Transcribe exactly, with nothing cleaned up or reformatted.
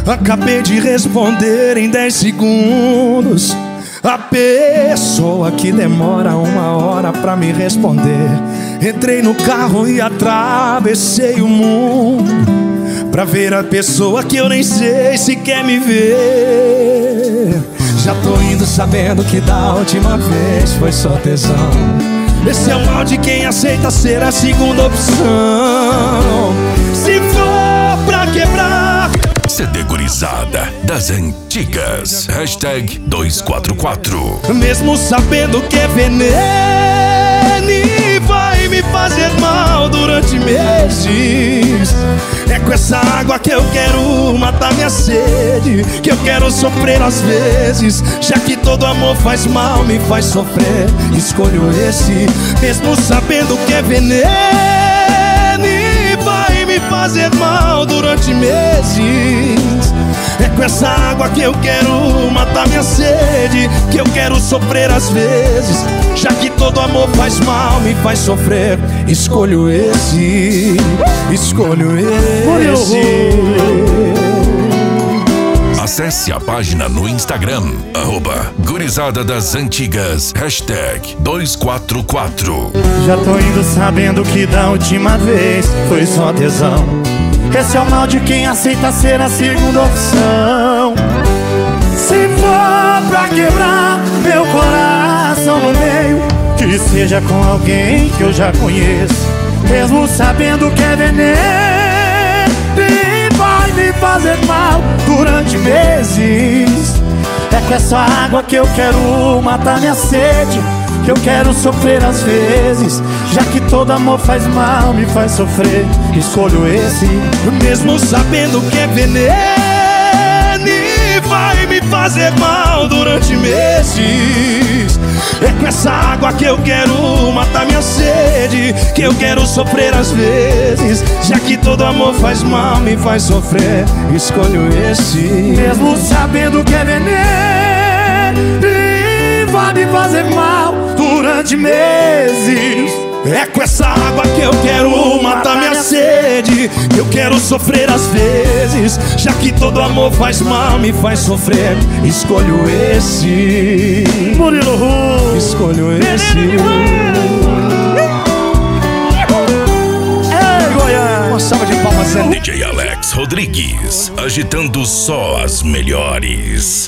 Acabei de responder em dez segundos. A pessoa que demora uma hora pra me responder. Entrei no carro e atravessei o mundo pra ver a pessoa que eu nem sei se quer me ver. Já tô indo sabendo que da última vez foi só tesão. Esse é o mal de quem aceita ser a segunda opção. Se for pra quebrar C D Gurizada das Antigas. Hashtag dois quatro quatro. Mesmo sabendo que é veneno e vai me fazer mal durante meses, é com essa água que eu quero matar minha sede, que eu quero sofrer às vezes. Já que todo amor faz mal, me faz sofrer, escolho esse. Mesmo sabendo que é veneno e vai me fazer mal durante meses, é com essa água que eu quero matar minha sede, que eu quero sofrer às vezes. Já que todo amor faz mal, me faz sofrer, escolho esse, escolho esse. Acesse a página no Instagram, arroba Gurizada das Antigas, hashtag dois quatro quatro. Já tô indo sabendo que da última vez foi só tesão. Esse é o mal de quem aceita ser a segunda opção. Se for pra quebrar meu coração no meio, que seja com alguém que eu já conheço. Mesmo sabendo que é veneno e vai me fazer mal durante meses, é com essa água que eu quero matar minha sede, que eu quero sofrer às vezes. Já que todo amor faz mal, me faz sofrer, escolho esse. Mesmo sabendo que é veneno e vai me fazer mal durante meses, é com essa água que eu quero matar minha sede, que eu quero sofrer às vezes. Já que todo amor faz mal, me faz sofrer, escolho esse. Mesmo sabendo que é veneno e vai me fazer mal durante meses, é com essa água que eu quero matar minha sede, que eu quero sofrer às vezes. Já que todo amor faz mal, me faz sofrer, escolho esse. Murilo Ru, escolho esse. Ei, Goiás! Uma salva de palmas. D J Alex Rodrigues, agitando só as melhores.